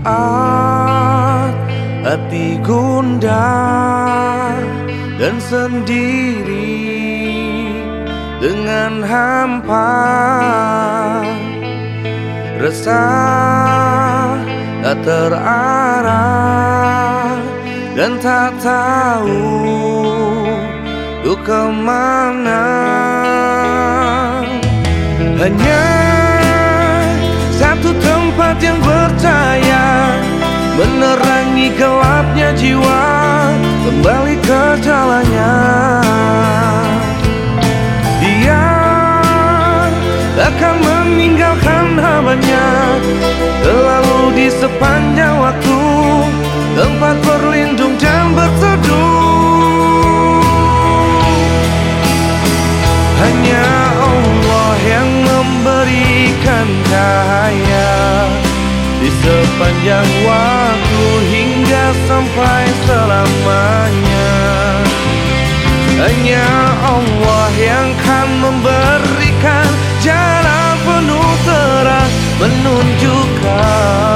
saat hati gundah dan sendiri dengan hampa, resah tak terarah dan tak tahu untuk kemana. Hanya satu tempat yang bercahaya menerangi gelapnya jiwa, kembali ke jalannya. Dia akan meninggalkan hambanya, selalu di sepanjang waktu, tempat berlindung dan berteduh. Hanya Allah yang memberikan cahaya di sepanjang waktu hingga sampai selamanya. Hanya Allah yang kan memberikan jalan penuh terang, menunjukkan